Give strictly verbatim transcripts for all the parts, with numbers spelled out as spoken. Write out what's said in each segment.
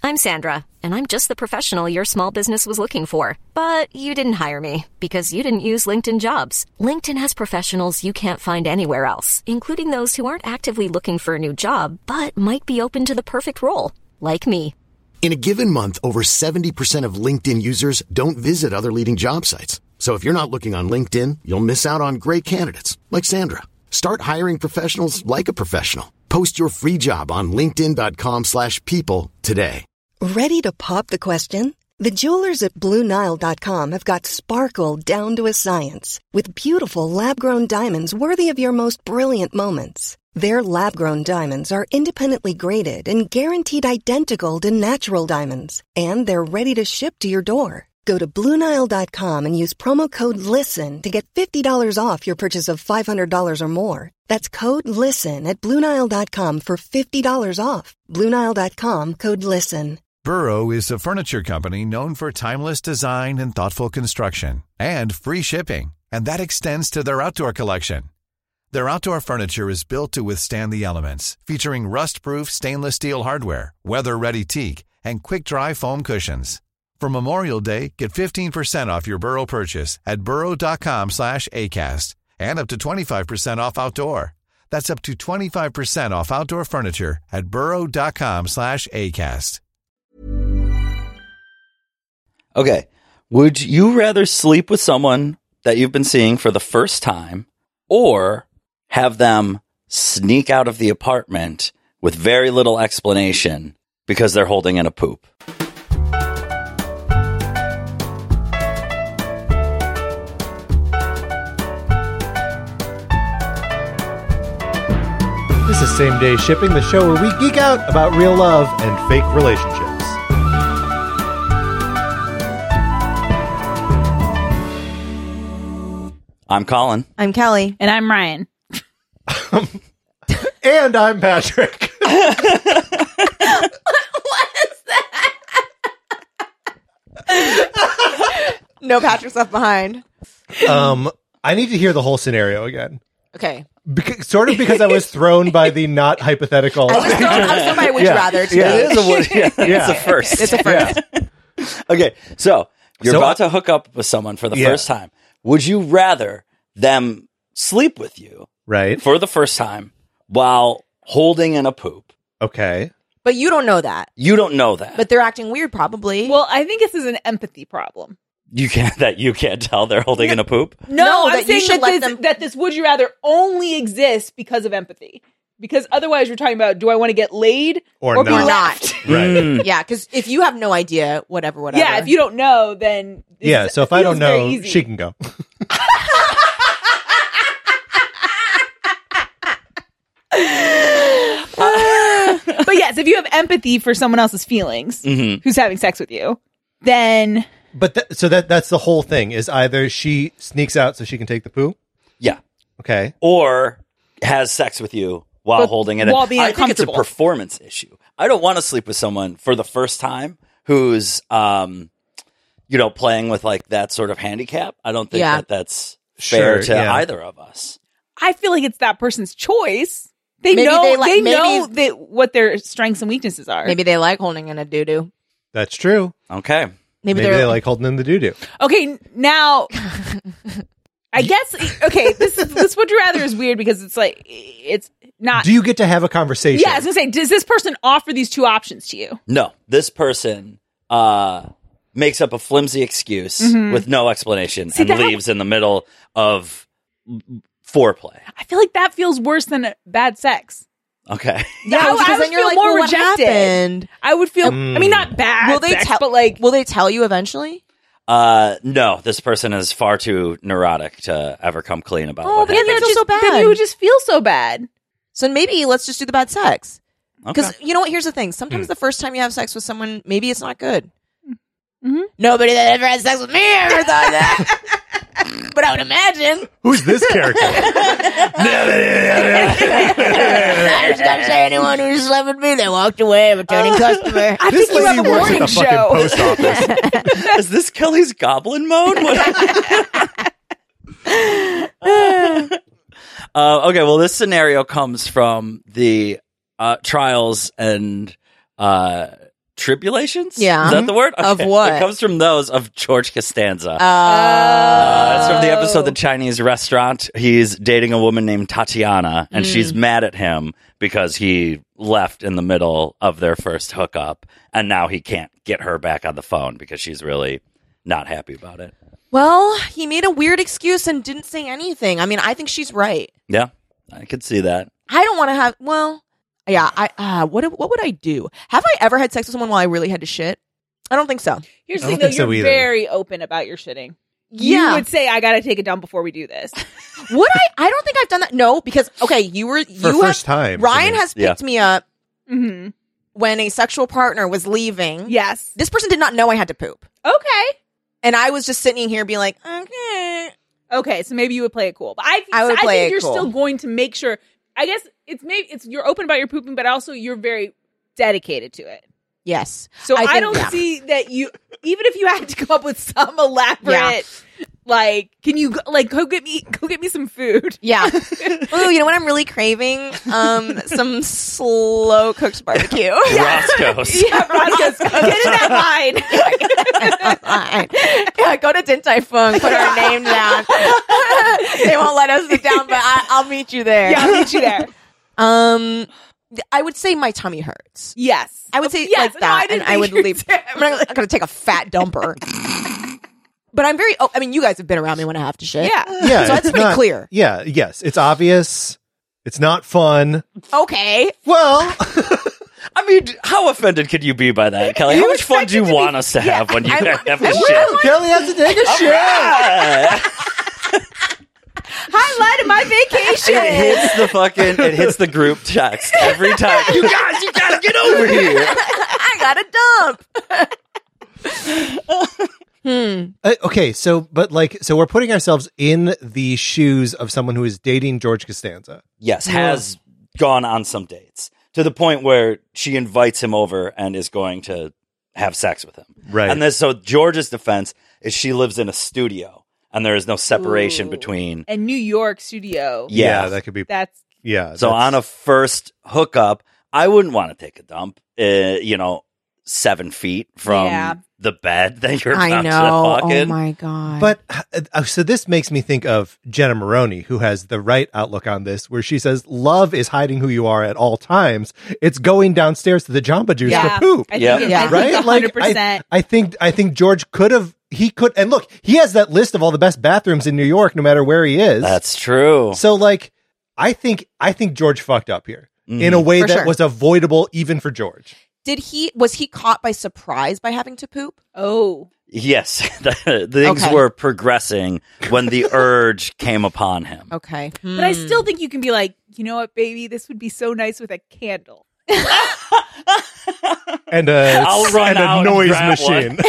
I'm Sandra, and I'm just the professional your small business was looking for. But you didn't hire me because you didn't use LinkedIn Jobs. LinkedIn has professionals you can't find anywhere else, including those who aren't actively looking for a new job, but might be open to the perfect role, like me. In a given month, over seventy percent of LinkedIn users don't visit other leading job sites. So if you're not looking on LinkedIn, you'll miss out on great candidates like Sandra. Start hiring professionals like a professional. Post your free job on linkedin dot com slash people today. Ready to pop the question? The jewelers at Blue Nile dot com have got sparkle down to a science with beautiful lab-grown diamonds worthy of your most brilliant moments. Their lab-grown diamonds are independently graded and guaranteed identical to natural diamonds, and they're ready to ship to your door. Go to Blue Nile dot com and use promo code LISTEN to get fifty dollars off your purchase of five hundred dollars or more. That's code LISTEN at Blue Nile dot com for fifty dollars off. Blue Nile dot com, code LISTEN. Burrow is a furniture company known for timeless design and thoughtful construction, and free shipping, and that extends to their outdoor collection. Their outdoor furniture is built to withstand the elements, featuring rust-proof stainless steel hardware, weather-ready teak, and quick-dry foam cushions. For Memorial Day, get fifteen percent off your Burrow purchase at burrow dot com slash ACAST and up to twenty-five percent off outdoor. That's up to twenty-five percent off outdoor furniture at burrow dot com slash ACAST. Okay. Would you rather sleep with someone that you've been seeing for the first time or have them sneak out of the apartment with very little explanation because they're holding in a poop? This is Same Day Shipping, the show where we geek out about real love and fake relationships. I'm Colin. I'm Kelly. And I'm Ryan. And I'm Patrick. What is that? No Patrick's left behind. Um, I need to hear the whole scenario again. Okay. Beca- sort of because I was thrown by the not hypothetical. I was thrown, I was thrown by Would You Yeah. Rather Yeah, today. It is a, yeah, Yeah. It's a first. It's a first. Okay, so you're So- about to hook up with someone for the Yeah. first time. Would you rather them sleep with you Right. for the first time while holding in a poop? Okay. But you don't know that. You don't know that. But they're acting weird, probably. Well, I think this is an empathy problem. You can't that you can't tell they're holding in a poop? No, No, I'm that you saying should that let this, them- that this would you rather only exists because of empathy. Because otherwise, you're talking about, do I want to get laid Or be not. Or left? not. Right. Mm. Yeah, because if you have no idea, whatever, whatever. Yeah, if you don't know, then this Yeah, is- so if I feels don't very know, easy. she can go. But yes, if you have empathy for someone else's feelings, Mhm. who's having sex with you, then But th- so that that's the whole thing is either she sneaks out so she can take the poo. Yeah. Okay. Or has sex with you while But holding it while in. being I think it's a uncomfortable. performance issue. I don't want to sleep with someone for the first time who's um you know playing with like that sort of handicap. I don't think Yeah. that that's fair Sure, to yeah. either of us. I feel like it's that person's choice. They Maybe know they they, like- maybe- know that what their strengths and weaknesses are. Maybe they like holding in a doo doo. That's true. Okay. Maybe, Maybe they're they like holding in the doo doo. Okay, now I guess okay. This this would you rather is weird because it's like it's not. Do you get to have a conversation? Yeah, I was gonna say, does this person offer these two options to you? No, this person uh makes up a flimsy excuse with no explanation See, and that- leaves in the middle of foreplay. I feel like that feels worse than bad sex. Okay. Yeah, I- I because would then you're feel like, more well, what rejected. happened? I would feel. Mm. I mean, not bad. Will they sex, tell? But like, will they tell you eventually? Uh no, this person is far too neurotic to ever come clean about Oh, what but happened. then they're just so bad. then you would just feel so bad. So maybe let's just do the bad sex. Because Okay. you know what? Here's the thing. Sometimes Hmm. the first time you have sex with someone, maybe it's not good. Mhm. Nobody that ever had sex with me ever thought that. But I would imagine. Who's this character? I just gotta say, anyone who slept with me, they walked away, returning customer. I This think you have lady a works morning at the fucking show. post office. Is this Kelly's goblin mode? What- uh, okay, well, this scenario comes from the uh, trials and uh, tribulations? Yeah. Is that the word? Of Okay. what? It comes from those of George Costanza. Uh, Uh, it's from the episode The Chinese Restaurant. He's dating a woman named Tatiana, and Mm. she's mad at him because he left in the middle of their first hookup, and now he can't get her back on the phone because she's really not happy about it. well, he made a weird excuse and didn't say anything. I mean, I think she's right. Yeah, I could see that. I don't want to have. Well, yeah. I uh, what what would I do? Have I ever had sex with someone while I really had to shit? I don't think so. Here's the I thing, don't though. think so You're either. very open about your shitting. Yeah. You would say, I got to take a dump before we do this. Would I? I don't think I've done that. No, because okay, you were you For have, first time. Ryan has Yeah. picked me up Mm-hmm. when a sexual partner was leaving. Yes. This person did not know I had to poop, Okay. and I was just sitting here being like, okay. Okay, so maybe you would play it cool, but I, I would I play think it you're cool. still going to make sure. I guess it's maybe it's you're open about your pooping, but also you're very dedicated to it. Yes. So I I, think- don't yeah. see that you, even if you had to come up with some elaborate, Yeah. like, can you go- like go get me go get me some food? Yeah. Ooh, you know what I'm really craving? Um, some slow cooked barbecue. Roscoe's. Yeah, Roscoe's, get in that line. Fine. Yeah, go to Din Tai Fung, put our name down. They won't let us sit down, but I, I'll meet you there. Yeah, I'll meet you there. Um, I would say my tummy hurts. Yes, I would say Yes, like no, I that, didn't and I think would you leave. did. I'm not going to take a fat dumper. But I'm very. Oh, I mean, you guys have been around me when I have to shit. Yeah. Yeah, So that's it's pretty not- clear. Yeah, yes, it's obvious. It's not fun. Okay. Well, I mean, how offended could you be by that, Kelly? How much fun do you want us to have when you I- have I this want- shit? Kelly has to take a shit. Yeah. highlight of my vacation. It hits the fucking, it hits the group text every time. You guys, you gotta get over here. I got a dump. hmm. Uh, okay, so but like, so we're putting ourselves in the shoes of someone who is dating George Costanza. Yes, has gone on some dates to the point where she invites him over and is going to have sex with him. Right. And then, so George's defense is she lives in a studio and there is no separation Ooh. between. And New York studio. Yeah. that could be. That's Yeah. So that's- on a first hookup, I wouldn't want to take a dump, uh, you know, seven feet from Yeah. the bed that you're I about know. to fuck Oh in. my god. But uh, so this makes me think of Jenna Maroney, who has the right outlook on this, where she says, "Love is hiding who you are at all times. It's going downstairs to the Jamba Juice yeah. to poop." I think, Yeah. it- Yeah. I think Right? one Like, hundred percent. I, I think I think George could have. He could, and look, he has that list of all the best bathrooms in New York, no matter where he is. That's true. So, like, I think I think George fucked up here Mhm. in a way For that sure. was avoidable even for George. did he? Was he caught by surprise by having to poop? Oh. Yes, the, the things Okay. were progressing when the urge came upon him. Okay. But I Hmm. still think you can be like, you know what, baby? This would be so nice with a candle. And a, I'll run and out a and noise grab machine.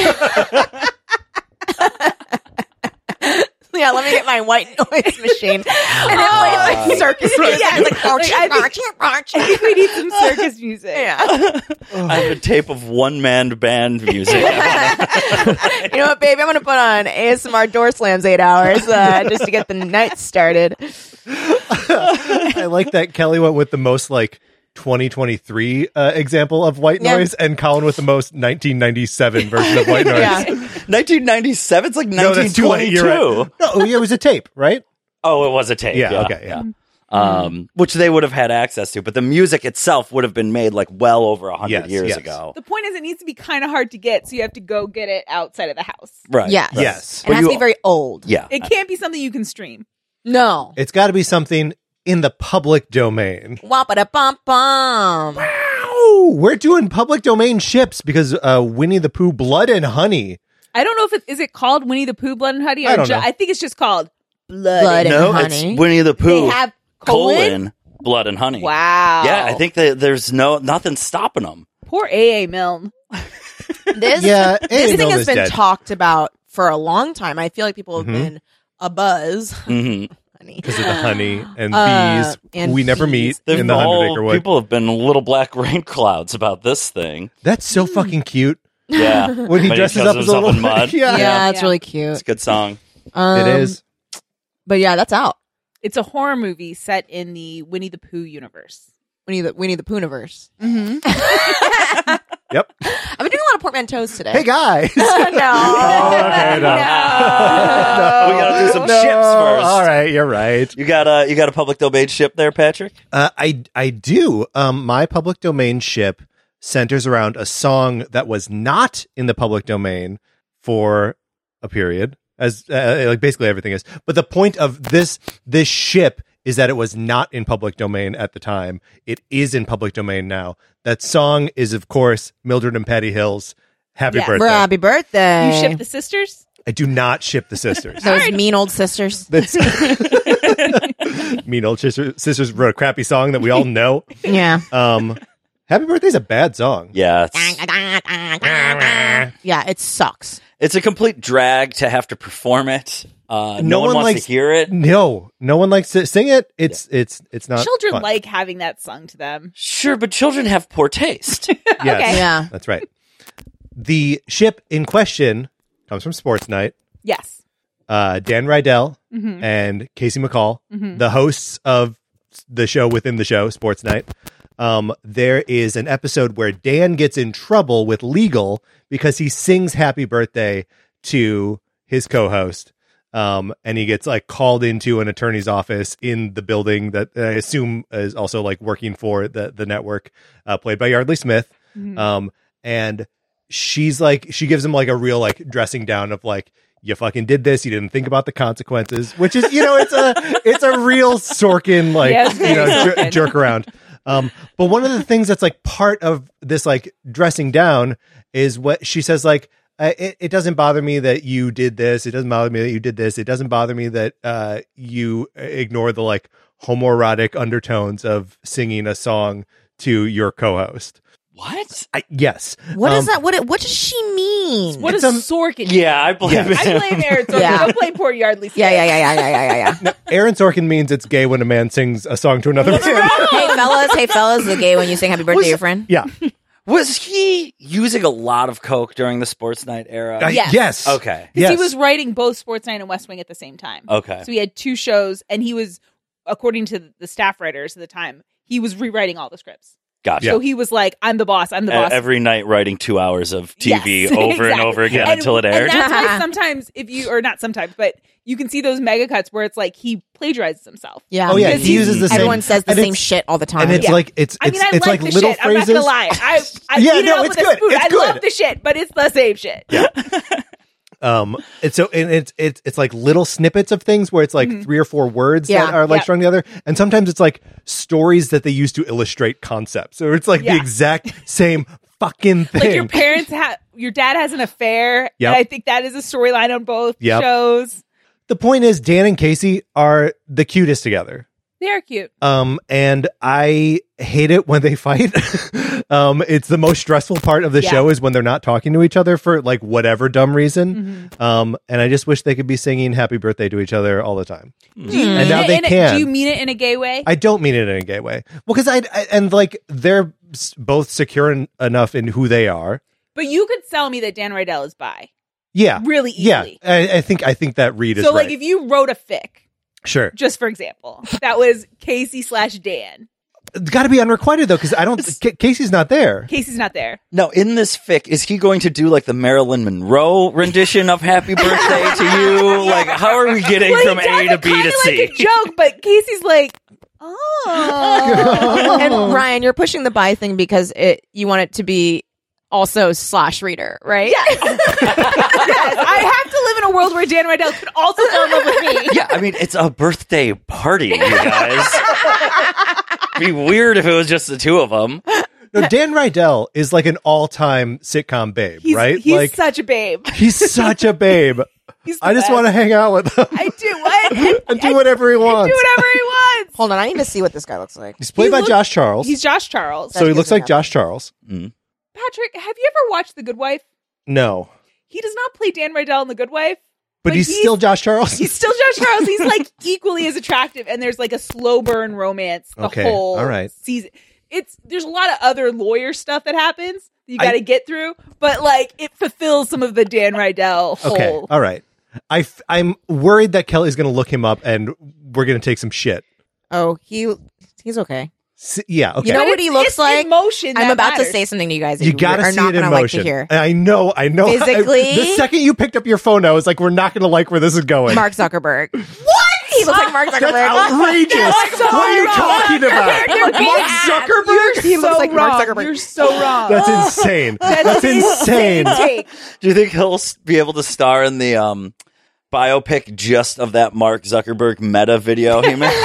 Yeah, let me get my white noise machine. And it plays like circus music. Yeah, It's like, like, I think- I think we need some circus music. yeah. I have a tape of one man band music. You know what, baby? I'm going to put on A S M R door slams eight hours uh, just to get the night started. I like that Kelly went with the most like twenty twenty-three uh, example of white Yeah. noise, and Colin with the most nineteen ninety-seven version of white noise. Yeah. nineteen ninety-seven? It's like No, that's too late. nineteen You're twenty-two. right. No, yeah, it was a tape, right? Oh, it was a tape. Yeah, Yeah. okay, yeah. Um, which they would have had access to, but the music itself would have been made like well over a hundred Yes, years yes. ago. The point is, it needs to be kind of hard to get, so you have to go get it outside of the house. Right. Yes. right. Yes. It But has to you- be very old. Yeah. It can't be something you can stream. No. It's got to be something in the public domain. Wop-a-da-bum-bum. Oh, we're doing public domain ships because uh, Winnie the Pooh, Blood and Honey. I don't know if it is it called Winnie the Pooh, Blood and Honey. Or I don't ju- know. I think it's just called Blood. Blood and No, Honey. it's Winnie the They Pooh, have colon, colon. blood and honey. Wow. Yeah, I think that there's no nothing stopping them. Poor A A Milne. This, Yeah, A A this thing Milne has is been dead. talked about for a long time. I feel like people have Mhm. been a buzz. hmm Honey. Because of the honey and Uh, bees and who we never bees. meet in the Hundred Acre Wood. People have been little black rain clouds about this thing. That's so fucking cute. Yeah, When he dresses shows up as a himself little in mud. yeah. Yeah, it's Yeah. really It's cute. a good song. Um, It is. But yeah, that's out. It's a horror movie set in the Winnie the Pooh universe. Winnie the Winnie the Poohniverse. Mm-hmm. Yep. I've been doing a lot of portmanteaus today. Hey guys. no. Oh, okay, no. We gotta do some No. ships first. All right, you're right. You got a you got a public domain ship there, Patrick? Uh, I I do. Um, my public domain ship centers around a song that was not in the public domain for a period, as uh, like basically everything is. But the point of this this ship is that it was not in public domain at the time. It is in public domain now. That song is, of course, Mildred and Patty Hill's "Happy Yeah. Birthday." Happy birthday. You ship the sisters? I do not ship the sisters. Those mean old sisters. That's mean old sister, sisters wrote a crappy song that we all know. Yeah. Um, "Happy Birthday's a bad song. Yeah, it's, Yeah, it sucks. it's a complete drag to have to perform it. Uh, no, No one, one wants likes- to hear it. No, no one likes to sing it. It's it's it's not Children fun. like having that sung to them. Sure, but children have poor taste. Yes, Okay. Yeah. that's right. The ship in question comes from Sports Night. Yes. Uh, Dan Rydell Mhm. and Casey McCall, Mhm. the hosts of the show within the show, Sports Night. Um, there is an episode where Dan gets in trouble with legal because he sings "Happy Birthday" to his co-host. Um, and he gets like called into an attorney's office in the building that I assume is also like working for the, the network, uh, played by Yardley Smith. Mhm. Um, and she's like, she gives him like a real like dressing down of like, you fucking did this. You didn't think about the consequences, which is, you know, it's a, it's a real Sorkin, like, Yeah, it's you know, very jer- Sorkin. jerk around. Um, but one of the things that's like part of this like dressing down is what she says, like, Uh, it, it doesn't bother me that you did this. It doesn't bother me that you did this. It doesn't bother me that uh, you ignore the like homoerotic undertones of singing a song to your co-host. What? I, yes. What is Um, that? What What does she mean? What It's does a- Sorkin? Yeah, I blame Yeah. him. I blame Aaron Sorkin. Yeah. Don't blame poor Yardley. Yeah, Smith. yeah, yeah, yeah, yeah, yeah, yeah, yeah. Aaron Sorkin means it's gay when a man sings a song to another man. Hey fellas, hey fellas, is it gay when you sing happy birthday Was- to your friend? Yeah. Was he using a lot of coke during the Sports Night era? Uh, Yes. yes. Okay. Because Yes. he was writing both Sports Night and West Wing at the same time. Okay. So he had two shows, and he was, according to the staff writers at the time, he was rewriting all the scripts. Gotcha. Yeah. So he was like, "I'm the boss. I'm the E- boss." Every night writing two hours of T V Yes, over and exactly. over again And- until it aired. And that's why sometimes, if you, or not sometimes, but you can see those mega cuts where it's like he plagiarizes himself. Yeah. Oh yeah, Because he he's- uses the same. Everyone says the and same it's- shit all the time. and it's Yeah. like it's I it's mean, I it's like, like the little shit. phrases. I'm not gonna lie. I, I Yeah, eat it no, up it's with good. a spoon. It's I good. love the shit, but it's the same shit. Yeah. Um, and so and it's it's it's like little snippets of things where it's like Mm-hmm. three or four words Yeah. that are like Yeah. strung together, and sometimes it's like stories that they use to illustrate concepts. So it's like Yeah. the exact same fucking thing. Like your parents have, your dad has an affair. Yep. And I think that is a storyline on both Yep. shows. The point is, Dan and Casey are the cutest together. They're cute. Um, and I hate it when they fight. um, it's the most stressful part of the Yeah. show is when they're not talking to each other for like whatever dumb reason. Mm-hmm. Um, and I just wish they could be singing "Happy Birthday" to each other all the time. Do you And mean now it they in a- can. do you mean it in a gay way? I don't mean it in a gay way. Well, because I, I and like they're s- both secure en- enough in who they are. But you could sell me that Dan Rydell is bi. Yeah, Really yeah. easily. I, I think I think that read is So, right. like, if you wrote a fic, Sure, just for example, that was Casey slash Dan. it's got to be unrequited though, because I don't. Ca- Casey's not there. Casey's not there. Now, in this fic, is he going to do like the Marilyn Monroe rendition of "Happy Birthday" to you? Like, how are we getting Well, from he does A to it B kinda to C? like a joke, but Casey's like, oh. And Ryan, you're pushing the bi thing because it you want it to be also slash reader, right? Yes. Yes. I have to live in a world where Dan Rydell could also fall in love with me. Yeah, I mean, it's a birthday party, you guys. Be weird if it was just the two of them. No, Dan Rydell is like an all-time sitcom babe, He's, right? he's like such a babe. he's such a babe. He's the I just best. want to hang out with him I do what? and do whatever he wants. Do whatever he wants. Hold on, I need to see what this guy looks like. He's played He by look- Josh Charles, He's Josh Charles. so he That looks gives him like Josh Charles. Patrick, have you ever watched The Good Wife? No, He does not play Dan Rydell in The Good Wife. but, But he's, he's- still Josh Charles. He's still Josh Charles. He's like equally as attractive, and there's like a slow burn romance the Okay, whole all right. season. It's there's a lot of other lawyer stuff that happens that you I- got to get through, but like it fulfills some of the Dan Rydell whole. Okay, all right. I f- I'm worried that Kelly's going to look him up and we're going to take some shit. Oh, he he's okay. S- yeah, okay. You know But what he it's- looks it's like? emotion I'm that about matters. to say something to you guys. that You gotta are see not it in gonna like motion. to hear. I know, I know. Physically? I- the second you picked up your phone, I was like, we're not going to like where this is going. Mark Zuckerberg. What? He looks like Mark That's Zuckerberg. outrageous. so what are you wrong. talking about? You're being Mark asked. Zuckerberg? He looks so like Mark wrong. Zuckerberg. You're so wrong. That's insane. That's, That's insane. Take. Do you think he'll s- be able to star in the um, biopic just of that Mark Zuckerberg meta video he made?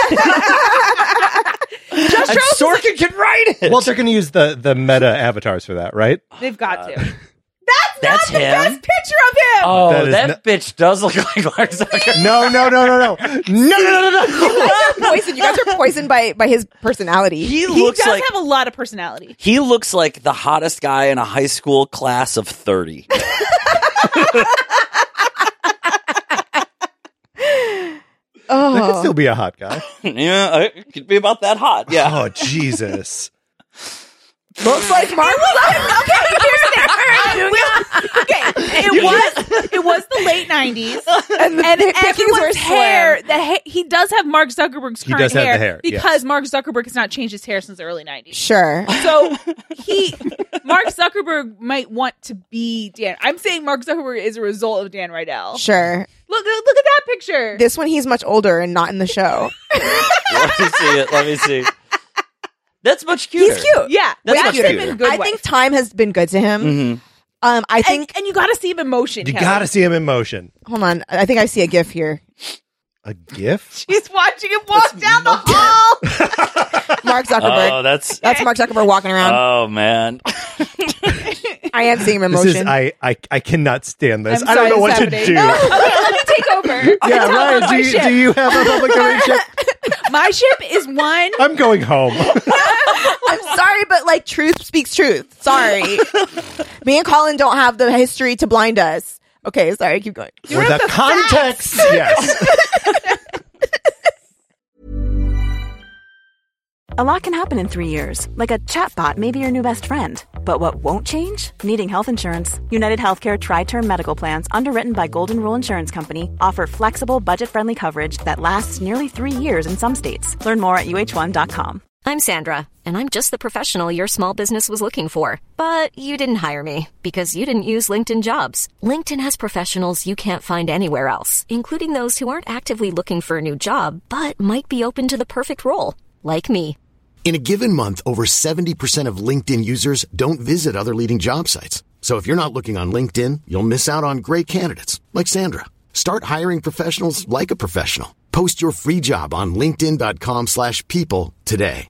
Josh And Charles, Sorkin can write it. Well, they're going to use the, the meta avatars for that, right? they've got to. That's, That's not the him? best picture of him. Oh, That that, is bitch does look like Mark Zuckerberg. No, no, no, no, no. No, no, no, no, no. Poisoned. You guys are poisoned by by his personality. He He looks does like have a lot of personality. he looks like the hottest guy in a high school class of thirty. Oh. That could still be a hot guy. Yeah, it could be about that hot. Yeah. Oh, Jesus. Looks like Mark. Okay, here's the thing. I will- okay, it was it was the late nineties, And the and pickings were everyone's slim. hair. The ha- he does have Mark Zuckerberg's He current does have hair, the hair, yes. because Mark Zuckerberg has not changed his hair since the early nineties. Sure. So he, Mark Zuckerberg might want to be Dan. I'm saying Mark Zuckerberg is a result of Dan Rydell. Sure. Look, look at that picture. This one, he's much older and not in the show. Let me see it. Let me see. That's much cuter. He's cute. yeah, That's that's much him cuter. in good I way. think time has been good to him. Mhm. Um, I and, think. and you got to see him in motion. You Kelly. got to see him in motion. Hold on. I think I see a gif here. A GIF? She's watching him walk down the hall. Mark Zuckerberg. Oh, that's That's Mark Zuckerberg walking around. oh man. I am seeing him in This motion. is, I, I, I cannot stand this. I'm I don't sorry know what it's to happening. do. Okay, let me take over. Yeah, Tell Ryan, them do my you, ship. do you have a public domain ship? My ship is one. I'm going home. I'm sorry, but like truth speaks truth. Sorry. Me and Colin don't have the history to blind us. Okay, sorry, keep going. For the, context, yes. A lot can happen in three years, like a chatbot may be your new best friend. But what won't change? Needing health insurance. United Healthcare Tri-Term Medical Plans, underwritten by Golden Rule Insurance Company, offer flexible, budget-friendly coverage that lasts nearly three years in some states. Learn more at U H one dot com. I'm Sandra, and I'm just the professional your small business was looking for. But you didn't hire me because you didn't use LinkedIn Jobs. LinkedIn has professionals you can't find anywhere else, including those who aren't actively looking for a new job, but might be open to the perfect role, like me. In a given month, over seventy percent of LinkedIn users don't visit other leading job sites. So if you're not looking on LinkedIn, you'll miss out on great candidates like Sandra. Start hiring professionals like a professional. Post your free job on linkedin dot com slash people today.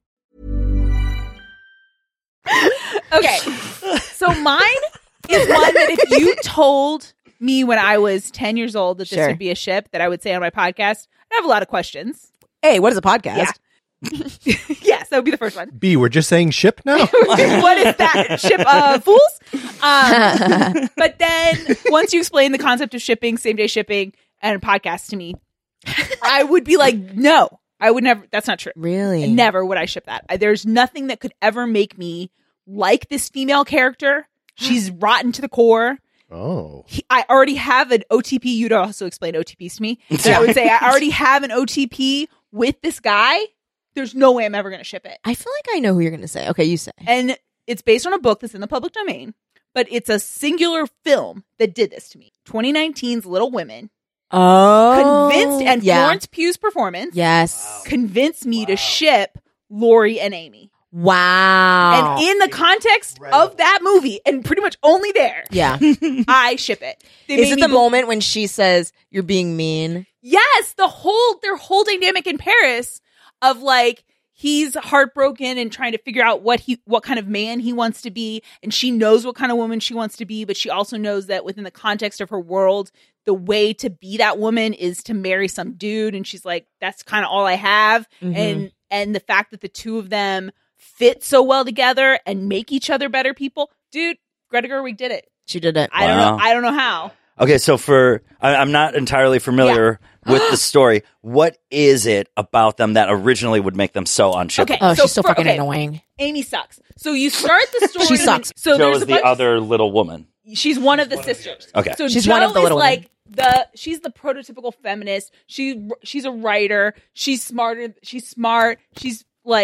Okay, so mine is one that if you told me when I was ten years old that this Sure. would be a ship that I would say on my podcast, I have a lot of questions. Hey, what is a podcast? Yeah. Yes, that would be the first one. B, we're just saying ship now? What is that? Ship uh, fools? Um, but then once you explain the concept of shipping, same day shipping, and podcasts to me, I would be like, no, I would never. That's not true. Really? Never would I ship that. I- There's nothing that could ever make me like this female character. She's rotten to the core. Oh. He, I already have an O T P. You'd also explain O T Ps to me. So I would say I already have an O T P with this guy. There's no way I'm ever going to ship it. I feel like I know who you're going to say. Okay, you say. And it's based on a book that's in the public domain, but it's a singular film that did this to me. twenty nineteen's Little Women Oh. convinced, and yeah. Florence Pugh's performance Yes. convinced me to ship Lori and Amy. Wow. And in the context of that movie, and pretty much only there, yeah. I ship it. They Is made it me the be- moment when she says, you're being mean? Yes, the whole their whole dynamic in Paris of like he's heartbroken and trying to figure out what he what kind of man he wants to be, and she knows what kind of woman she wants to be, but she also knows that within the context of her world, the way to be that woman is to marry some dude, and she's like, that's kind of all I have. Mhm. And and the fact that the two of them fit so well together and make each other better people, dude, Greta Gerwig did it. She did it. I don't Wow. know. I don't know how. Okay, so for I, I'm not entirely familiar with the story. What is it about them that originally would make them so unshippable? Okay. Oh, So she's so for- fucking okay. annoying. Amy sucks. So you start the story. She sucks. So Joe there's is a the bunch- other little woman. She's one of the sisters. Okay. So She's Joe one of the is little like the she's the prototypical feminist. She she's a writer. She's smarter. She's smart. She's like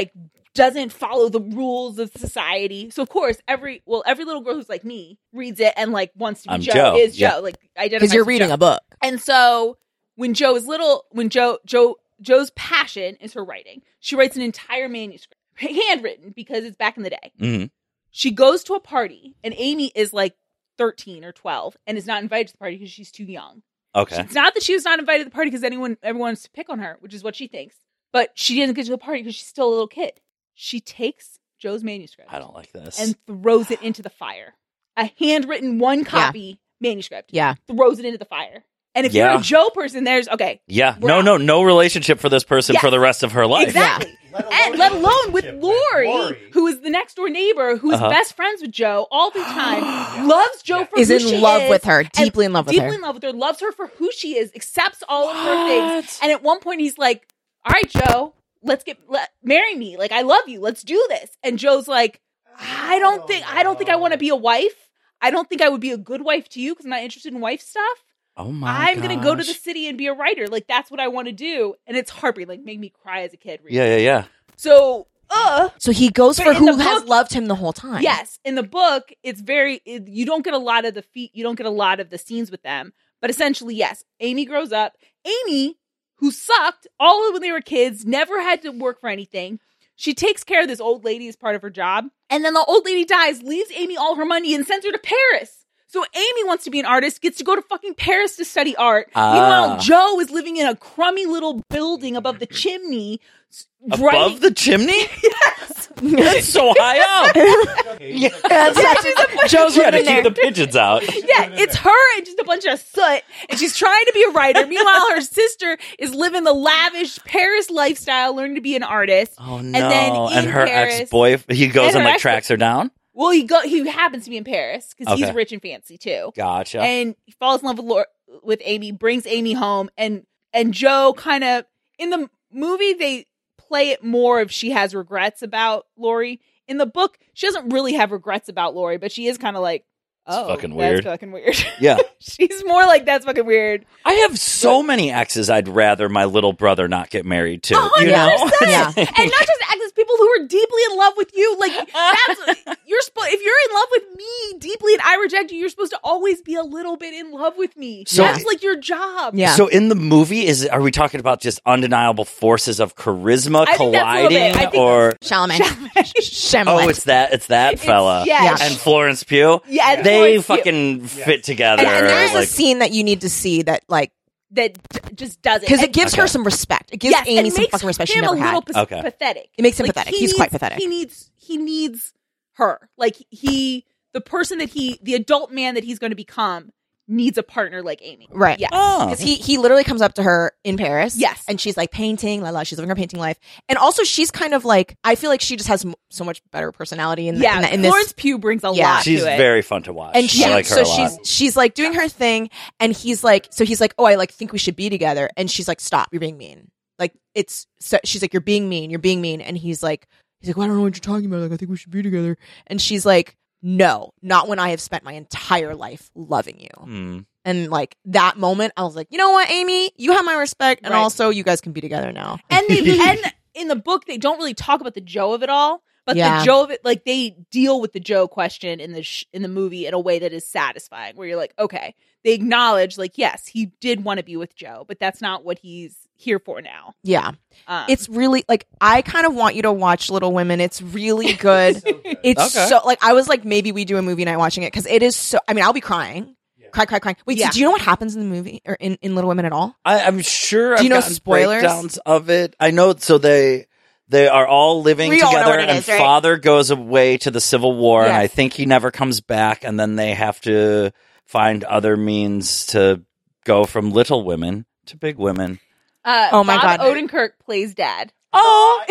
doesn't follow the rules of society. So of course, every well, every little girl who's like me reads it and like wants to be I'm Joe, Joe. is Yeah. Joe. Like identifies Because you're as reading Joe. a book. And so when Joe is little, when Joe Joe Joe's passion is her writing. She writes an entire manuscript, handwritten, because it's back in the day. Mm-hmm. She goes to a party, and Amy is like thirteen or twelve and is not invited to the party because she's too young. Okay. It's not that she was not invited to the party because anyone everyone wants to pick on her, which is what she thinks. But she didn't get to the party because she's still a little kid. She takes Joe's manuscript. I don't like this. And throws it into the fire. A handwritten one copy manuscript. Yeah. Throws it into the fire. And if Yeah. you're a Joe person, there's okay. yeah. we're No, out. no, no relationship for this person Yes. for the rest of her life. Exactly. And let alone with Lori, who is the next door neighbor, who is Uh-huh. best friends with Joe all the time, loves Joe for Is who in she love is, with her, and deeply in love with deeply her. in love with her, loves her for who she is, accepts all of her things. And at one point, he's like, "All right, Joe, let's get let, marry me. Like, I love you. Let's do this." And Joe's like, "I don't think I don't think I want to be a wife. I don't think I would be a good wife to you because I'm not interested in wife stuff. Oh my I'm going to go to the gosh. city and be a writer. Like, that's what I want to do." And it's heartbreaking. Like, make me cry as a kid. reading Yeah, yeah, yeah. So, uh, So he goes But for in who the has book- loved him the whole time. yes, in the book, it's very, it, you don't get a lot of the feet, you don't get a lot of the scenes with them. But essentially, yes, Amy grows up. Amy, who sucked all of when they were kids, never had to work for anything. She takes care of this old lady as part of her job. And then the old lady dies, leaves Amy all her money, and sends her to Paris. So Amy wants to be an artist, gets to go to fucking Paris to study art. Ah. Meanwhile, Joe is living in a crummy little building above the chimney. s- Above writing- the chimney? Yes. That's so high up. yeah. Joe's She had to living keep there. the pigeons out. Yeah, it's her and just a bunch of soot, and she's trying to be a writer. Meanwhile, her sister is living the lavish Paris lifestyle, learning to be an artist. Oh no! And then in And her Paris- ex-boyfriend, he goes and and, her like ex- tracks her down. Well, he go he happens to be in Paris because Okay. he's rich and fancy too. Gotcha. And he falls in love with Lor- with Amy, brings Amy home, and and Joe kind of in the movie they play it more if she has regrets about Lori. In the book, she doesn't really have regrets about Lori, but she is kind of like, oh, fucking that's weird. fucking weird. Yeah. She's more like, that's fucking weird. I have so many exes I'd rather my little brother not get married to. A hundred You know? percent. Yeah. And not just exes, people who are deeply in love with you. Like that's you're supposed. If you're in love with me deeply and I reject you, you're supposed to always be a little bit in love with me. So- That's like your job. Yeah. So in the movie, is are we talking about just undeniable forces of charisma I think that's a little bit. colliding, I think or Chalamet. Chalamet. Chalamet. oh, it's that it's that It's- fella, yeah. and Florence Pugh. Yeah, and they Florence Pugh. fucking fit together. And, and there's like, a scene that you need to see that, like, that d- just does it because it And- gives Okay. her some respect. It gives yes, Amy it some makes fucking respect she him never a little had. pa- Okay. pathetic. It makes him Like, pathetic. he He's quite needs- pathetic. He needs he needs her. Like he the person that he the adult man that he's going to become needs a partner like Amy. Right. Yeah. oh, Because he, he literally comes up to her in Paris. Yes. And she's like painting, la la. She's living her painting life. And also, she's kind of like, I feel like she just has m- so much better personality in, Yeah. in, in Florence this. Pugh brings a Yeah. lot she's to it. very fun to watch. And she, I like her so a lot. she's she's like doing her thing, and he's like, so he's like, oh, I like think we should be together, and she's like, stop, you're being mean. Like it's, so she's like, you're being mean, you're being mean, and he's like, he's like, well, I don't know what you're talking about. Like I think we should be together, and she's like, no, not when I have spent my entire life loving you. Hmm. And like that moment, I was like, you know what, Amy, you have my respect, and Right. also you guys can be together now. And they and in the book they don't really talk about the Joe of it all, but Yeah. the Joe of it, like they deal with the Joe question in the sh- in the movie in a way that is satisfying. Where you're like, okay, they acknowledge like, yes, he did want to be with Joe, but that's not what he's here for now. Yeah. Um, It's really like I kind of want you to watch Little Women. It's really good. It's Okay. so like I was like maybe we do a movie night watching it because it is so. I mean, I'll be crying, cry, cry, crying. Wait, so Yeah. do you know what happens in the movie or in, in Little Women at all? I, I'm sure. Do I've you know gotten spoilers? breakdowns of it? I know. So they they are all living We all know together, what it and is, right? father goes away to the Civil War, and Yes. I think he never comes back, and then they have to find other means to go from Little Women to Big Women. uh, Oh my Bob God. Odenkirk plays dad. Oh,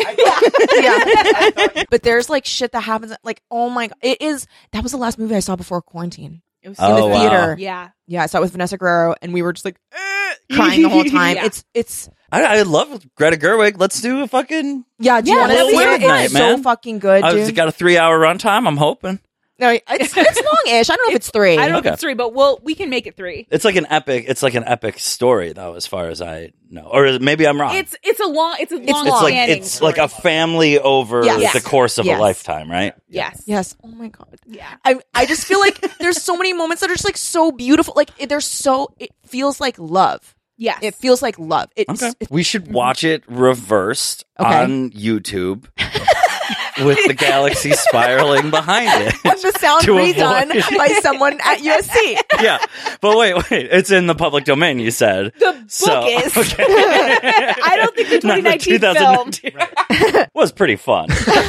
Yeah. But there's like shit that happens. Like oh my god, it is. That was the last movie I saw before quarantine It was Oh, in the wow. theater. Yeah. Yeah, I saw it with Vanessa Guerrero, and we were just like eh, crying the whole time. Yeah. It's it's I, I love Greta Gerwig. Let's do a fucking. yeah. Do you Yeah, want to that'd see be it? fun. It's Night, man. so fucking good, I've dude. got a three hour runtime. I'm hoping. No, it's, it's long-ish. I don't know if it's three. I don't know Okay. if it's three, but we'll we can make it three. It's like an epic. It's like an epic story, though, as far as I know. Or maybe I'm wrong. It's it's a long it's a long It's like standing it's story. like a family over Yes. the course of Yes. a lifetime, right? yes. Yes. Oh my god. Yeah. I I just feel like there's so many moments that are just like so beautiful. Like it- they're so. It feels like love. Yes. It feels like love. It's, Okay. it's We should watch it reversed Okay. on YouTube with the galaxy spiraling behind it. and the sound To redone avoid- by someone at U S C. Yeah, but wait, wait. It's in the public domain. You said The book so, is. okay. I don't think the Not twenty the nineteen twenty film. nineteen was pretty fun.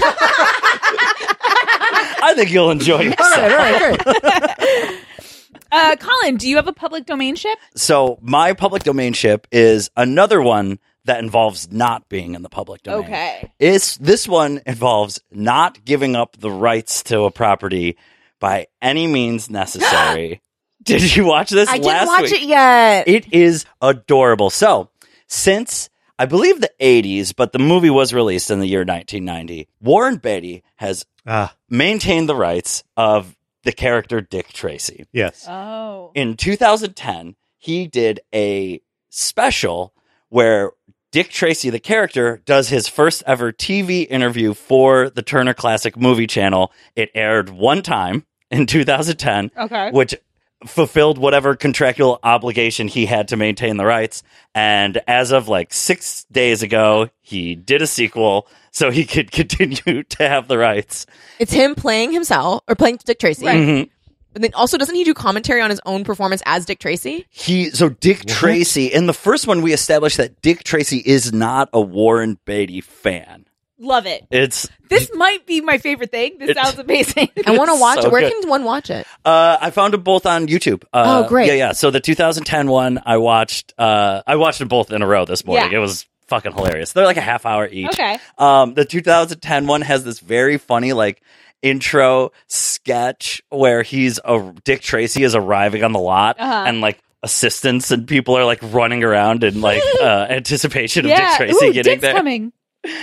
I think you'll enjoy it. All right, all right, great. Uh, Colin, do you have a public domain ship? So my public domain ship is another one that involves not being in the public domain. Okay. It's, this one involves not giving up the rights to a property by any means necessary. Did you watch this I last didn't watch week? it yet. It is adorable. So, since I believe the eighties, but the movie was released in the year nineteen ninety, Warren Beatty has Ah, maintained the rights of the character Dick Tracy. yes. Oh. In two thousand ten, he did a special where Dick Tracy, the character, does his first ever T V interview for the Turner Classic Movie Channel. It aired one time in two thousand ten, Okay. which fulfilled whatever contractual obligation he had to maintain the rights. And as of like six days ago, he did a sequel so he could continue to have the rights. It's him playing himself or playing Dick Tracy. Mhm. And then also, doesn't he do commentary on his own performance as Dick Tracy? He so Dick Tracy in the first one we established that Dick Tracy is not a Warren Beatty fan. Love it. It's This might be my favorite thing. This It- sounds amazing. I want to It's watch so it. Where good. can one watch it? uh I found them both on YouTube. Uh, Oh, great. Yeah, yeah. So the two thousand ten one I watched uh I watched them both in a row this morning. Yeah. It was fucking hilarious. They're like a half hour each. Okay. Um the two thousand ten one has this very funny like intro sketch where he's a Dick Tracy is arriving on the lot Uh-huh. and like assistants and people are like running around in like uh anticipation of yeah. Dick Tracy Ooh, getting Dick's there. coming.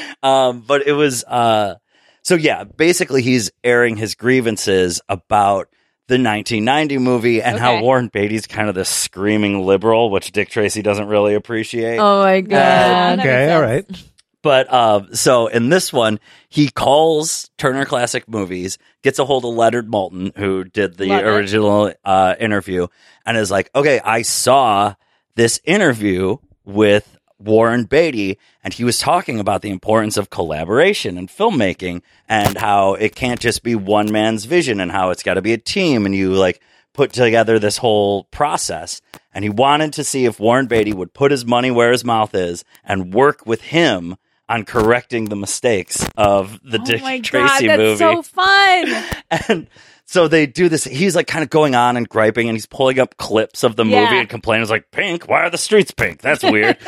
Um, but it was uh, so yeah. Basically, he's airing his grievances about the nineteen ninety movie and how Okay. Warren Beatty's kind of this screaming liberal, which Dick Tracy doesn't really appreciate. Oh my Uh, that Okay, makes all sense. right. But uh, so in this one, he calls Turner Classic Movies, gets a hold of Leonard Maltin, who did the Love it. original uh, interview, and is like, "Okay, I saw this interview with Warren Beatty, and he was talking about the importance of collaboration in filmmaking and how it can't just be one man's vision and how it's got to be a team and you like put together this whole process." And he wanted to see if Warren Beatty would put his money where his mouth is and work with him on correcting the mistakes of the Oh Dick my Tracy God, that's movie. so fun. And so they do this. He's like kind of going on and griping, and he's pulling up clips of the Yeah. movie and complaining. He's like, "Pink? Why are the streets pink? That's weird."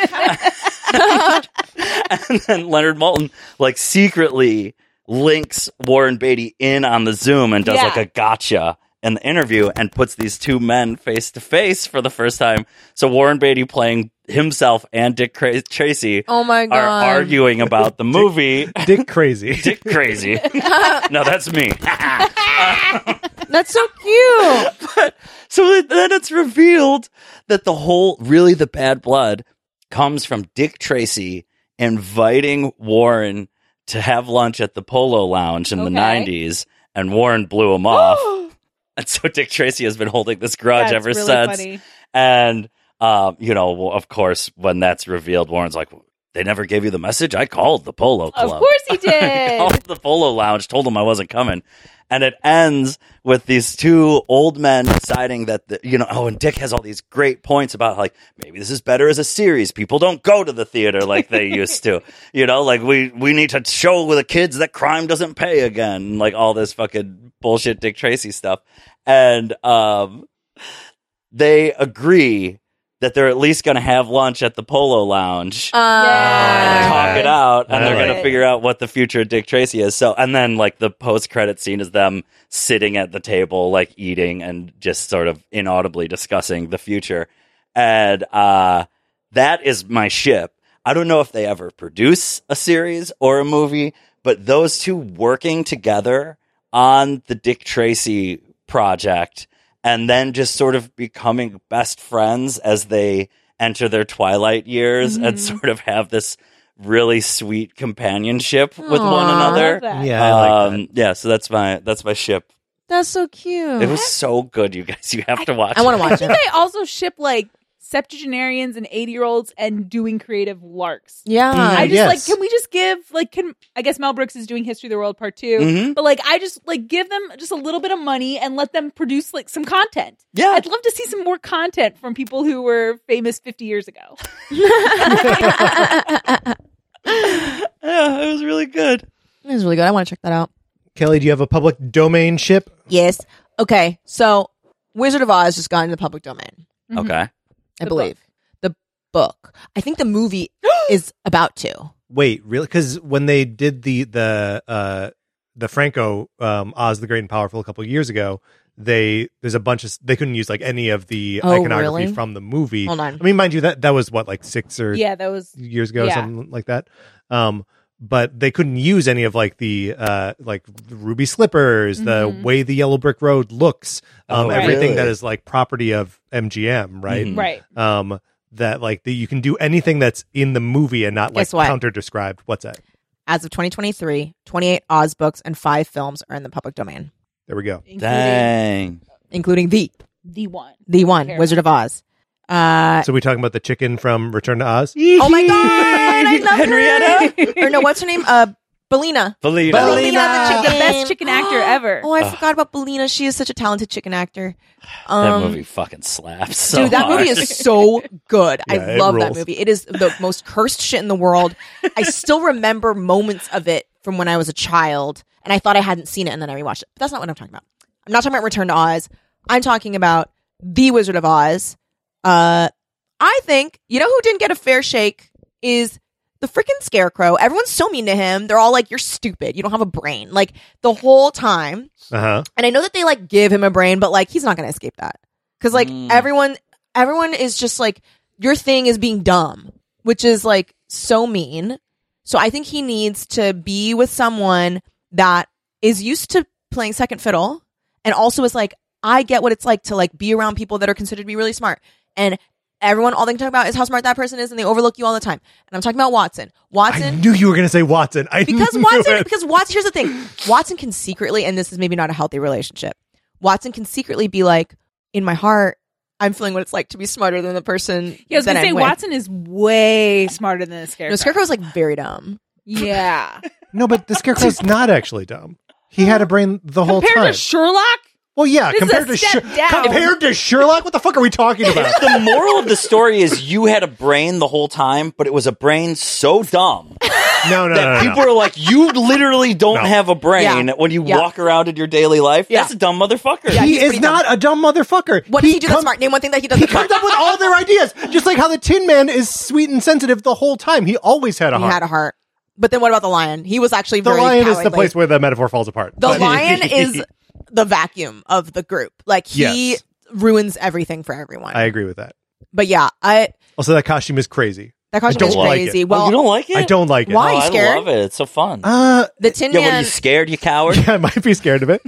And then Leonard Maltin like secretly links Warren Beatty in on the Zoom and does Yeah. like a gotcha in the interview and puts these two men face to face for the first time. So Warren Beatty playing himself and Dick Cra- Tracy Oh my are god! arguing about the movie. Dick crazy. Dick Crazy. No, that's me. That's so cute. But so then it's revealed that the whole, really the bad blood comes from Dick Tracy inviting Warren to have lunch at the Polo Lounge in the Okay. nineties, and Warren blew him off. And so Dick Tracy has been holding this grudge That's ever really since. funny. And, um, you know, well, of course, when that's revealed, Warren's like, "They never gave you the message? I called the Polo Club." Of course he I did. called the Polo Lounge, told them I wasn't coming. And it ends with these two old men deciding that, the, you know, oh, and Dick has all these great points about, like, maybe this is better as a series. People don't go to the theater like they used to. You know, like, we, we need to show with the kids that crime doesn't pay again. Like, all this fucking bullshit Dick Tracy stuff. And um, they agree that they're at least going to have lunch at the Polo Lounge. Uh, And talk it out, and I they're like going to it. figure out what the future of Dick Tracy is. So, and then like the post-credit scene is them sitting at the table, like eating and just sort of inaudibly discussing the future. And uh, that is my ship. I don't know if they ever produce a series or a movie, but those two working together on the Dick Tracy project and then just sort of becoming best friends as they enter their twilight years Mm-hmm. and sort of have this really sweet companionship with one Aw. another. that. Yeah, I like um, yeah, so that's my that's my ship. That's so cute. It was so good, you guys. You have to watch I want it. to I watch think it. I also ship like septuagenarians and eighty year olds and doing creative larks. Yeah. I just yes. like, can we just give like, can I guess Mel Brooks is doing History of the World Part 2 Mhm. but like, I just like give them just a little bit of money and let them produce like some content. Yeah. I'd love to see some more content from people who were famous fifty years ago. Yeah, it was really good. It was really good. I want to check that out. Kelly, do you have a public domain ship? Yes. Okay. So Wizard of Oz just got into the public domain, Mhm. Okay. I The believe. The book. I think the movie is about to. Wait, really? Because when they did the the uh, the Franco um, Oz the Great and Powerful a couple of years ago, they there's a bunch of they couldn't use like any of the Oh, iconography really? from the movie. Hold on. I mean, mind you, that that was what like six or Yeah, that was years ago, yeah. something like that. Um, but they couldn't use any of like the uh, like the ruby slippers, the Mhm. way the yellow brick road looks, um, Oh, everything really? that is like property of M G M, right? Mhm. right. Um, that like the, you can do anything that's in the movie and not like Guess what? counter described. What's that? As of twenty twenty-three, twenty-eight Oz books and five films are in the public domain, There we go. Including Dang. including the the one. the one Terrible. Wizard of Oz. Uh, So we talking about the chicken from Return to Oz? oh my god, I love Henrietta? her. Or no, what's her name? Uh, Belina. Belina. Belina the, chick- the chicken. best chicken actor ever. Oh, I forgot about Belina. She is such a talented chicken actor. That Um, movie fucking slaps. So Dude, that movie hard. is so good. Yeah, I it love that rules. movie. It is the most cursed shit in the world. I still remember moments of it from when I was a child, and I thought I hadn't seen it, and then I rewatched it. But that's not what I'm talking about. I'm not talking about Return to Oz. I'm talking about The Wizard of Oz. Uh, I think, you know who didn't get a fair shake is the freaking Scarecrow. Everyone's so mean to him. They're all like, you're stupid. You don't have a brain. Like, the whole time. Uh huh. And I know that they like give him a brain, but like he's not going to escape that because like Mm. everyone, everyone is just like your thing is being dumb, which is like so mean. So I think he needs to be with someone that is used to playing second fiddle and also is like, I get what it's like to like be around people that are considered to be really smart, and everyone all they can talk about is how smart that person is, and they overlook you all the time. And I'm talking about Watson. I Watson. knew you were going to say Watson. I Because knew Watson, it. because Watson, here's the thing. Watson can secretly, and this is maybe not a healthy relationship. Watson can secretly be like, in my heart, I'm feeling what it's like to be smarter than the person. Yeah, I was that gonna say I'm with. Watson is way smarter than the Scarecrow. No, Scarecrow is like very dumb. Yeah. No, but the Scarecrow's not actually dumb. He had a brain the whole Compared time. to Sherlock, well, yeah, This is compared a to step Sher- down. compared to Sherlock, what the fuck are we talking about? The moral of the story is you had a brain the whole time, but it was a brain so dumb No, no, that no, no, people no. are like, you literally don't No. have a brain Yeah. when you Yeah. walk around in your daily life. Yeah. That's a dumb motherfucker. Yeah, He he's is pretty not a dumb motherfucker. What does he do that's come- smart? Name one thing that he does He that's smart. comes up with all their ideas, just like how the Tin Man is sweet and sensitive the whole time. He always had a He heart. had a heart. But then what about the lion? He was actually the very lion is the cowardly. place where the metaphor falls apart. The But- lion is the vacuum of the group. Like he Yes. ruins everything for everyone. I agree with that. but yeah, I Also, that costume is crazy. that costume don't is like crazy. it. Oh, Well, you don't like it? I don't like it. Why? Oh, you I scared? love it. It's so fun. Uh, the Tin yeah, what are Man. you scared, you coward? yeah, I might be scared of it.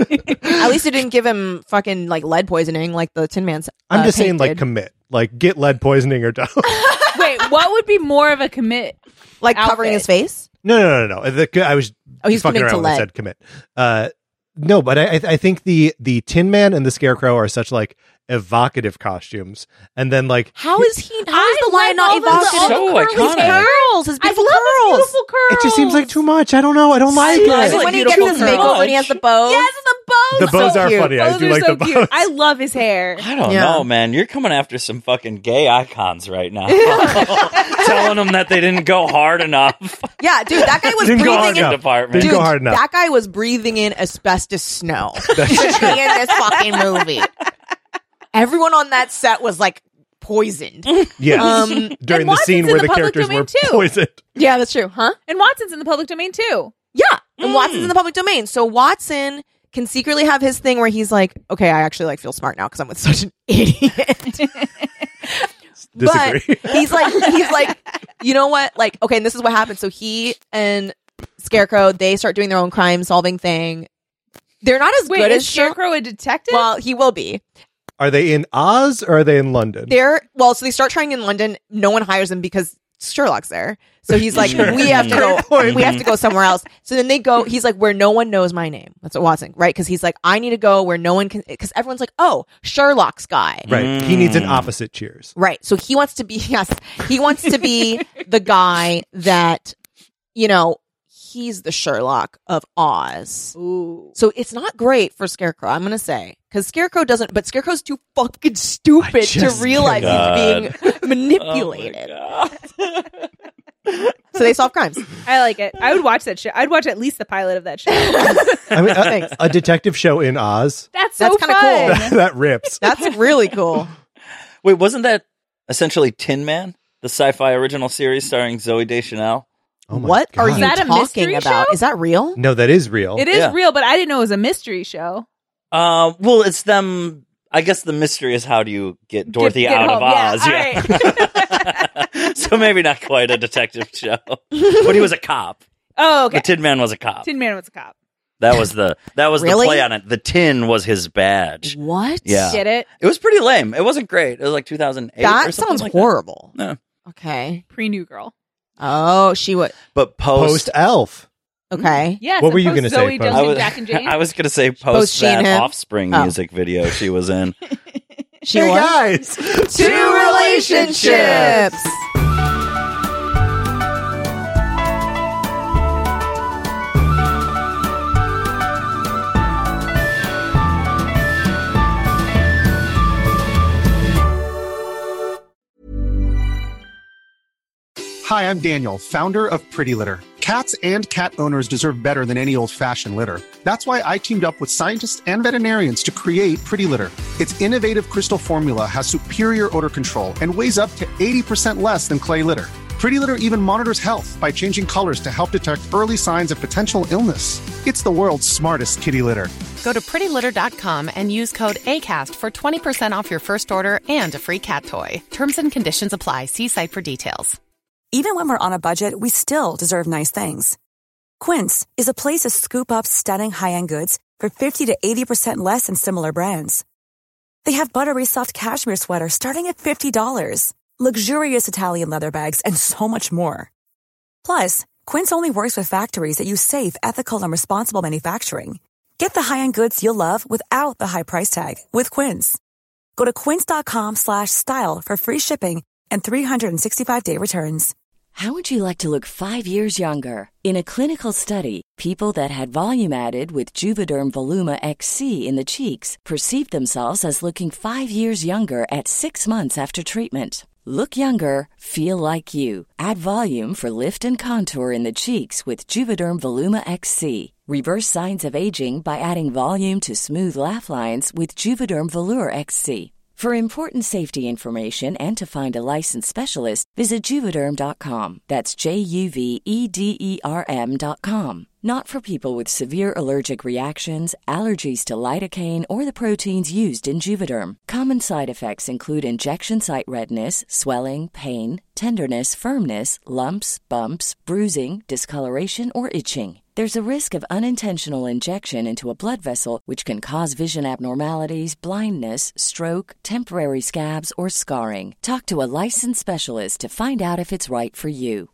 At least it didn't give him fucking like lead poisoning like the Tin Man's. I'm uh, just saying, paint like, did. commit. Like, get lead poisoning or don't. wait, what would be more of a commit? like outfit. covering his face. No, no, no, no. The, I was Oh, he's fucking committing to around when I lead. said commit. Uh, no, but I, I think the the Tin Man and the Scarecrow are such like evocative costumes, and then like How is he? How I is the lion like not all the- evocative? all the So His iconic. curls, his I love beautiful his curls. beautiful curls. it just seems like too much. I don't know. I don't like I it. love Is it like when he gets beautiful his makeover and he has the bows? Yes, the bows. The bows so are cute. funny. I Bows do are like so the cute. bows. I love his hair. I don't Yeah. know, man. You're coming after some fucking gay icons right now. Telling them that they didn't go hard enough. Yeah, dude, that guy was Didn't go hard breathing in. enough. Department. Didn't Dude, go hard enough. that guy was breathing in asbestos snow to be in this fucking movie. Everyone on that set was like poisoned. Yes. Um, During and the Watson's scene in where the the, public characters domain, were too. poisoned. Yeah, that's true, huh? And Watson's in the public domain too. Yeah, and Watson's in the public domain, so Watson can secretly have his thing where he's like, "Okay, I actually like feel smart now because I'm with such an idiot." Disagree. But he's like, he's like, you know what? Like, okay, and this is what happens. So he and Scarecrow, they start doing their own crime solving thing. They're not as Wait, good is as Sher- Scarecrow a detective? Well, he will be. Are they in Oz or are they in London? They're well, so they start trying in London. No one hires him because Sherlock's there. So he's like, we have to go. We have to go somewhere else. So then they go. He's like, where no one knows my name. That's what Watson, right? Because he's like, I need to go where no one can. Because everyone's like, oh, Sherlock's guy, Right. He needs an opposite Cheers. right? So he wants to be. Yes, he wants to be the guy that, you know, he's the Sherlock of Oz. Ooh. So it's not great for Scarecrow, I'm going to say. Because Scarecrow doesn't, but Scarecrow's too fucking stupid to just realize can't. he's being manipulated. So they solve crimes. I like it. I would watch that show. I'd watch at least the pilot of that show. I mean, Thanks. a, a detective show in Oz. That's so That's kinda fun. cool. That, that rips. That's really cool. Wait, wasn't that essentially Tin Man, the sci-fi original series starring Zooey Deschanel? Oh my What are God. you Is that a talking mystery about? show? Is that real? No, that is real. It is Yeah. real, but I didn't know it was a mystery show. Uh, well, it's them. I guess the mystery is how do you get Dorothy Get- get out home. of Oz? Yeah, all So maybe not quite a detective show, but he was a cop. Oh, okay. The Tin Man was a cop. Tin Man was a cop. That was the that was Really? the play on it. The tin was his badge. What? Yeah. Get it? It was pretty lame. It wasn't great. It was like two thousand eight. or That something sounds like horrible. That. No. Okay. Pre New Girl. Oh, she would. But post, Post Elf. Okay. Yes. What were and you post gonna say, Zoe Post? I Duncan, was, Jack and Jane. I was gonna say Post post she and that him? Offspring Oh. music video she was in. She Hey, was. guys. Two relationships. Hi, I'm Daniel, founder of Pretty Litter. Cats and cat owners deserve better than any old-fashioned litter. That's why I teamed up with scientists and veterinarians to create Pretty Litter. Its innovative crystal formula has superior odor control and weighs up to eighty percent less than clay litter. Pretty Litter even monitors health by changing colors to help detect early signs of potential illness. It's the world's smartest kitty litter. Go to pretty litter dot com and use code ACAST for twenty percent off your first order and a free cat toy. Terms and conditions apply. See site for details. Even when we're on a budget, we still deserve nice things. Quince is a place to scoop up stunning high-end goods for fifty to eighty percent less than similar brands. They have buttery soft cashmere sweaters starting at fifty dollars, luxurious Italian leather bags, and so much more. Plus, Quince only works with factories that use safe, ethical, and responsible manufacturing. Get the high-end goods you'll love without the high price tag with Quince. Go to quince dot com slash style for free shipping and three sixty-five day returns. How would you like to look five years younger? In a clinical study, people that had volume added with Juvederm Voluma X C in the cheeks perceived themselves as looking five years younger at six months after treatment. Look younger, feel like you. Add volume for lift and contour in the cheeks with Juvederm Voluma X C. Reverse signs of aging by adding volume to smooth laugh lines with Juvederm Volure X C. For important safety information and to find a licensed specialist, visit Juvederm dot com. That's J U V E D E R M dot com. Not for people with severe allergic reactions, allergies to lidocaine, or the proteins used in Juvederm. Common side effects include injection site redness, swelling, pain, tenderness, firmness, lumps, bumps, bruising, discoloration, or itching. There's a risk of unintentional injection into a blood vessel, which can cause vision abnormalities, blindness, stroke, temporary scabs, or scarring. Talk to a licensed specialist to find out if it's right for you.